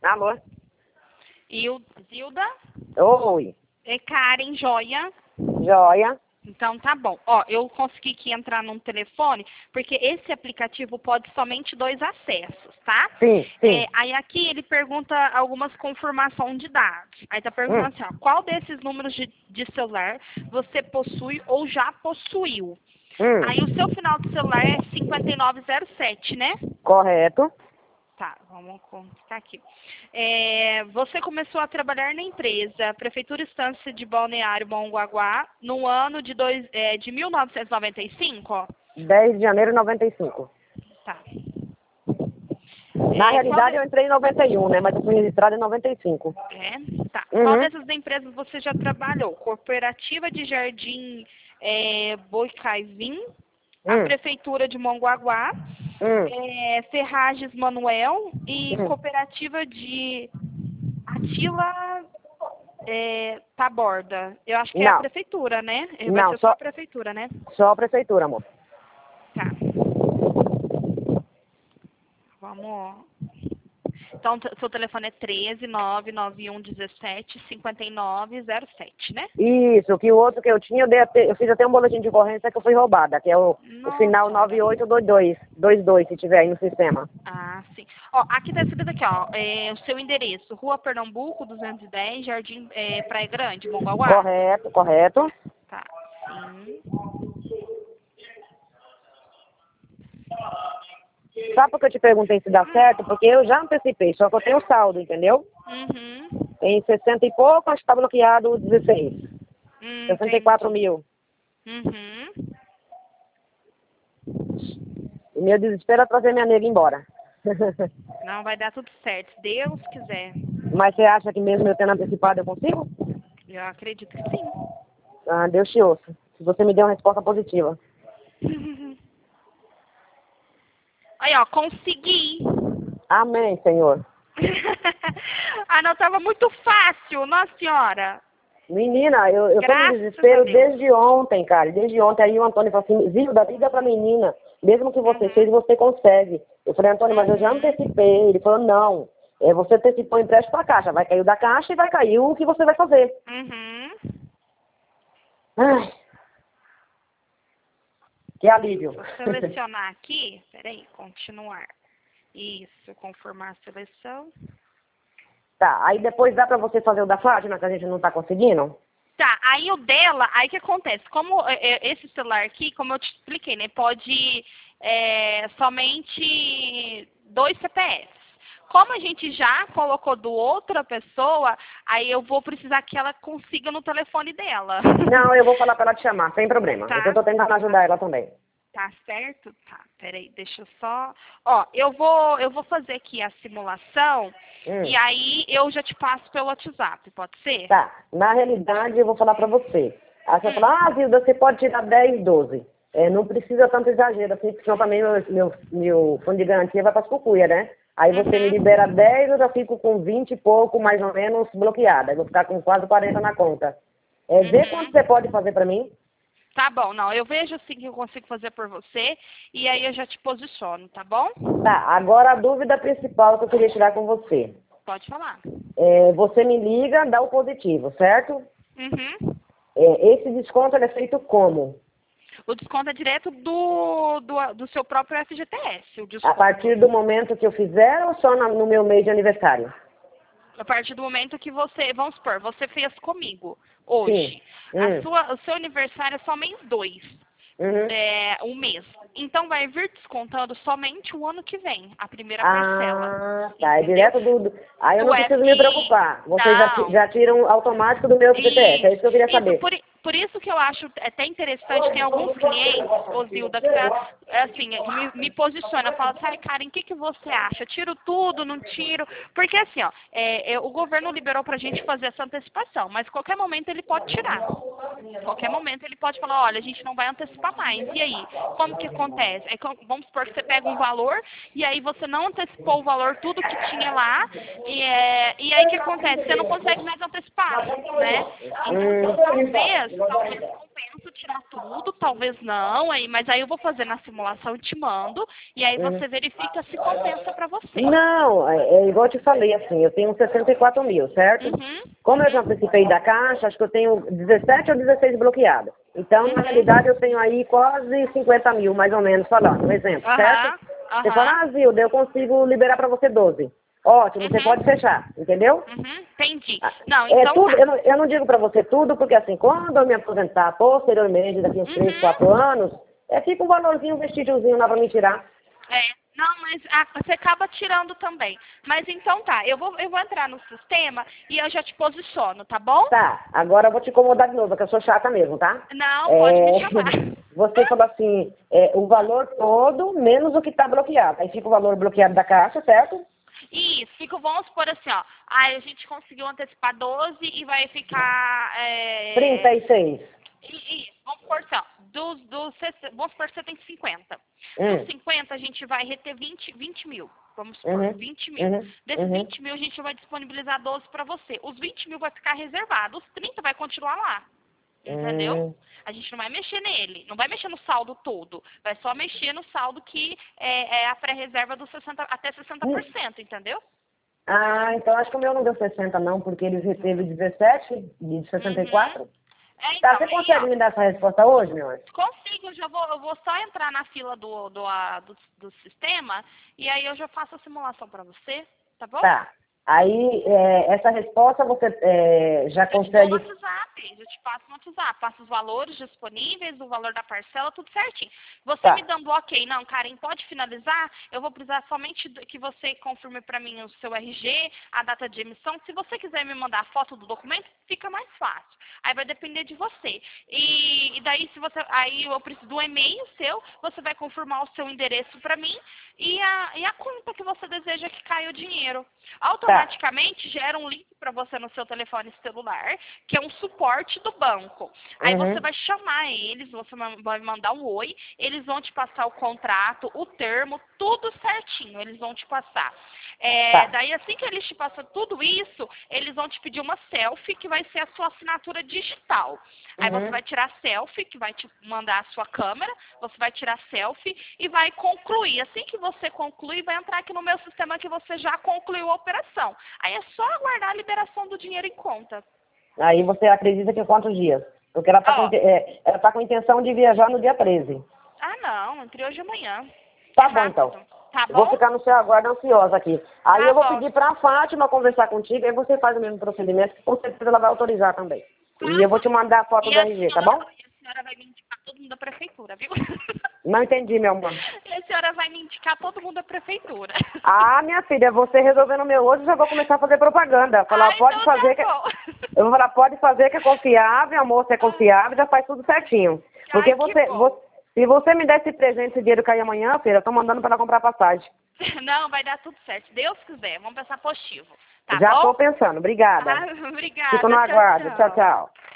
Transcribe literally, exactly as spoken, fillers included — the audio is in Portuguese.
Alô? Il- Zilda? Oi. É Karen, joia? Joia. Então tá bom. Ó, eu consegui aqui entrar num telefone, porque esse aplicativo pode somente dois acessos, tá? Sim, sim. É, aí aqui ele pergunta algumas confirmações de dados. Aí tá Hum. perguntando assim, ó, qual desses números de, de celular você possui ou já possuiu? Hum. Aí o seu final de celular é cinquenta e nove zero sete, né? Correto. Tá, vamos colocar aqui. É, você começou a trabalhar na empresa Prefeitura Estância de Balneário Mongaguá no ano de, dois, é, de mil novecentos e noventa e cinco, ó. dez de janeiro de noventa e cinco. Tá. Na É, qual realidade, de- eu entrei em noventa e um, né? Mas eu fui registrado em noventa e cinco. É, tá. Uhum. Qual dessas empresas você já trabalhou? Cooperativa de Jardim é, Boicaivim, a Hum. Prefeitura de Mongaguá, Hum. é, Ferragens Manuel e Hum. Cooperativa de Atila é, Taborda. Eu acho que é a Não. Prefeitura, né? É, Vai Não, ser só só, a Prefeitura, né? só a prefeitura, amor. Tá. Vamos... Então, t- seu telefone é treze, nove nove um dezessete, cinquenta e nove zero sete, né? Isso, que o outro que eu tinha, eu, dei até, eu fiz até um boletim de ocorrência que eu fui roubada, que é o, o final Nossa, nove olha. oito dois dois, dois dois, se tiver aí no sistema. Ah, sim. Ó, aqui tá escrito aqui, ó, é, o seu endereço, Rua Pernambuco, duzentos e dez, Jardim é, Praia Grande, Mongaguá. Correto, correto. Tá, sim. Sabe por que eu te perguntei se dá certo? Porque eu já antecipei, só que eu tenho saldo, entendeu? Uhum. Tem sessenta e pouco, acho que tá bloqueado dezesseis. Hum, sessenta e quatro entendi. mil. Uhum. E meu desespero é trazer minha nega embora. Não, vai dar tudo certo, se Deus quiser. Mas você acha que mesmo eu tendo antecipado eu consigo? Eu acredito que sim. Ah, Deus te ouça. Se você me der uma resposta positiva. Aí, ó, consegui. Amém, Senhor. Ah, não, tava muito fácil, nossa senhora. Menina, eu, eu tô no Graças a desespero Deus. desde ontem, cara. Desde ontem. Aí o Antônio falou assim, Zilda, liga pra menina. Mesmo que você Uhum. fez, você consegue. Eu falei, Antônio, mas eu já Uhum. antecipei. Ele falou, não. É, você antecipou o empréstimo pra caixa. Vai cair o da caixa e vai cair o que você vai fazer. Uhum. Ai, que alívio. Vou selecionar aqui. Peraí, continuar. Isso, conformar a seleção. Tá, aí depois dá pra você fazer o da Fátima, que a gente não tá conseguindo? Tá, aí o dela, aí o que acontece? Como é, é, esse celular aqui, como eu te expliquei, né? Pode é, somente dois C P Fs. Como a gente já colocou do outra pessoa, aí eu vou precisar que ela consiga no telefone dela. Não, eu vou falar pra ela te chamar, sem problema. É que eu Tá? tô tentando ajudar ela também. Tá certo? Tá, peraí, deixa eu só... Ó, eu vou, eu vou fazer aqui a simulação Hum. e aí eu já te passo pelo WhatsApp, pode ser? Tá, na realidade eu vou falar pra você. Aí você vai Hum. falar, ah, Zilda, você pode tirar dez, doze. É, não precisa tanto exagero, assim, porque senão também meu, meu, meu fundo de garantia vai para as cucuia, né? Aí você me Uhum. libera dez, eu já fico com vinte e pouco, mais ou menos, bloqueada. Eu vou ficar com quase quarenta na conta. É, vê quanto Uhum. você pode fazer pra mim. Tá bom, não, eu vejo assim que eu consigo fazer por você e aí eu já te posiciono, tá bom? Tá, agora a dúvida principal que eu queria tirar com você. Pode falar. É, você me liga, dá o positivo, certo? Uhum. É, esse desconto ele é feito como? O desconto é direto do, do, do seu próprio F G T S, o A desconto. partir do momento que eu fizer ou só na- no meu mês de aniversário? A partir do momento que você, vamos supor, você fez comigo hoje. Sim. A Hum. sua, o seu aniversário é só mês dois. Uhum. É, um mês. Então vai vir descontando somente o ano que vem, a primeira parcela. Ah, tá. É Entendeu? direto do. do... Aí eu Do não preciso me F I. preocupar. Vocês já, ti- Não. já tiram automático do meu C P F. É isso que eu queria Isso, isso. saber. Por, i- por isso que eu acho até interessante, tem alguns clientes, ô Zilda, que tá, é assim, que me, me posiciona, fala assim, ai, Karen, o que, que você acha? Tiro tudo, não tiro? Porque assim, ó, é, é, o governo liberou pra gente fazer essa antecipação, mas qualquer momento ele pode tirar. Qualquer momento ele pode falar, olha, a gente não vai antecipar mais. E aí? Como que acontece? É, como- vamos supor que você pega um valor e aí você não antecipou o valor, tudo que tinha lá, e, é, e aí o que acontece? Você não consegue mais antecipar, né? Então, Hum. talvez, talvez compensa tirar tudo tudo, talvez não, aí, mas aí eu vou fazer na simulação e te mando, e aí Uhum. você verifica se compensa pra você. Não, é, é igual eu te falei, assim, eu tenho sessenta e quatro mil, certo? Uhum, Como eu já uhum, antecipei da Caixa, acho que eu tenho dezessete ou dezesseis bloqueados. Então, na realidade, eu uhum. tenho aí quase cinquenta mil, mais ou menos, falando, um exemplo, certo? Aham, Você fala, aham, ah, Zilda, eu consigo liberar para você doze. Ótimo, você pode uhum, fechar, entendeu? uhum, entendi. Ah, Não, é então tudo, tá. eu não, eu não digo para você tudo, porque assim, quando eu me aposentar posteriormente, daqui uns três, quatro Uhum. anos, é fica um valorzinho, um vestidiozinho lá para me tirar. É, não, mas ah, você acaba tirando também. Mas então tá, eu vou, eu vou entrar no sistema e eu já te posiciono, tá bom? Tá, agora eu vou te incomodar de novo, que eu sou chata mesmo, tá? Não, pode me É, chamar. você falou assim, é, o valor todo menos o que está bloqueado. Aí fica o valor bloqueado da caixa, certo? Isso, fica, vamos supor assim, ó. Aí a gente conseguiu antecipar doze e vai ficar. É, trinta e seis. e- isso, vamos supor assim, ó. Dos, dos, sessenta vamos supor que você tem cinquenta. Dos Hum, cinquenta a gente vai reter vinte, vinte mil. Vamos supor, uhum, vinte mil. uhum, Desses uhum. vinte mil a gente vai disponibilizar doze para você. Os vinte mil vai ficar reservado. Os trinta vai continuar lá. Entendeu? Hum. A gente não vai mexer nele, não vai mexer no saldo todo, vai só mexer no saldo que é, é a pré-reserva dos sessenta, até sessenta por Hum. cento, entendeu? Ah, então acho que o meu não deu sessenta não, porque eles reteve dezessete de sessenta e Uhum. quatro. É, Tá, então, você aí, consegue ó, me dar essa resposta hoje, meu anjo? consigo, eu já vou, eu vou só entrar na fila do, do, a- do, do sistema e aí eu já faço a simulação para você, tá bom? Tá. Aí, é, essa resposta você é, já Eu te dou no consegue... WhatsApp, eu te passo no WhatsApp, passo os valores disponíveis, o valor da parcela, tudo certinho. Você me Tá, dando ok, não, Karen, pode finalizar? Eu vou precisar somente do- que você confirme para mim o seu R G, a data de emissão. Se você quiser me mandar a foto do documento, fica mais fácil. Aí vai depender de você. E, e daí, se você, aí eu preciso do e-mail seu, você vai confirmar o seu endereço para mim e a, e a conta que você deseja que caia o dinheiro. tá. Automaticamente gera um link para você no seu telefone celular, que é um suporte do banco. Aí você Uhum. vai chamar eles, você vai mandar um oi, eles vão te passar o contrato, o termo, tudo certinho, eles vão te passar. É, Tá. daí assim que eles te passam tudo isso, eles vão te pedir uma selfie, que vai ser a sua assinatura digital. Aí você Uhum. vai tirar selfie, que vai te mandar a sua câmera, você vai tirar selfie e vai concluir. Assim que você concluir, vai entrar aqui no meu sistema que você já concluiu a operação. Aí é só aguardar a liberação do dinheiro em conta. Aí você acredita que é quantos dias? Porque ela está com, Ó, inte- é, ela tá com intenção de viajar no dia treze. ah não, entre hoje e amanhã. É Tá bom, então. rápido. Tá Vou bom? ficar no seu aguardo ansiosa aqui. Aí Tá eu vou bom. pedir para a Fátima conversar contigo, aí você faz o mesmo procedimento, que com certeza ela vai autorizar também. E eu vou te mandar a foto E do a R G, tá senhora, bom? e a senhora vai me indicar todo mundo da prefeitura, viu? Não entendi, meu amor. E a senhora vai me indicar todo mundo da prefeitura. Ah, minha filha, você resolvendo o meu hoje, eu já vou começar a fazer propaganda. Falar, Ah, pode então tá fazer que... bom. Eu vou falar, pode fazer que é confiável, a moça é confiável, já faz tudo certinho. Porque Ai, que você, bom. vo- se você me der esse presente, esse dinheiro cair amanhã, filha, eu tô mandando para ela comprar passagem. Não, vai dar tudo certo. Se Deus quiser, vamos pensar positivo. Tá Já bom? tô pensando, obrigada. Ah, Fico no obrigada. Tchau, aguardo. Tchau, tchau. tchau.